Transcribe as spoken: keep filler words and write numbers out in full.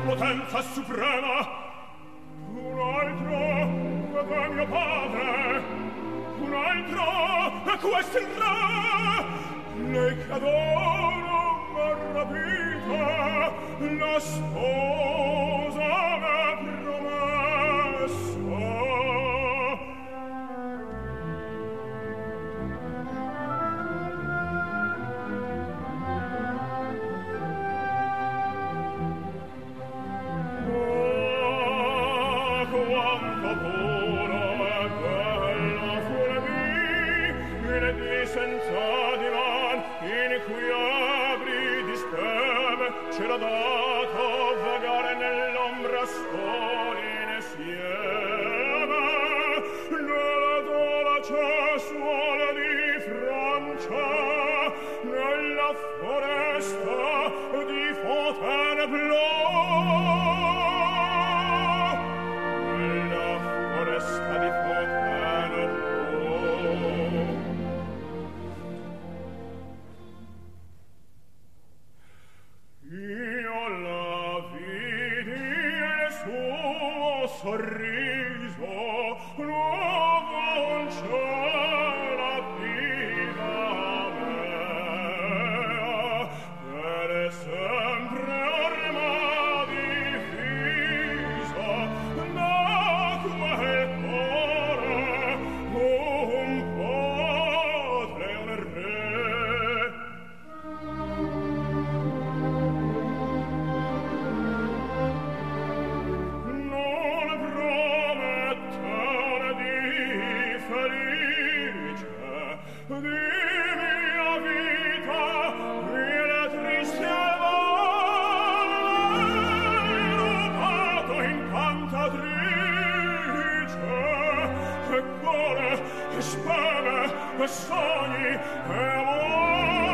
potenza suprema. Un altro è mio padre, un altro è questo il re. Lei che adoro m'ha rapita, la sposa m'ha promesso. Oh, quanto puro e bello fu le vie, in di senza divan, in cui abri di speme c'era dato vagare nell'ombra soli insieme. Nella dolce suola di Francia, nella foresta di Fontainebleau, nella foresta di Fontainebleau. Io la vidi il suo sorriso, nuovo un cielo attiva mea, per sempre orma diviso, nacque il cuore, un padre e un re. Non promettere di felice, di mia vita, il triste vai rubato incantatrice, e cuore, e speme, e sogni, e amore.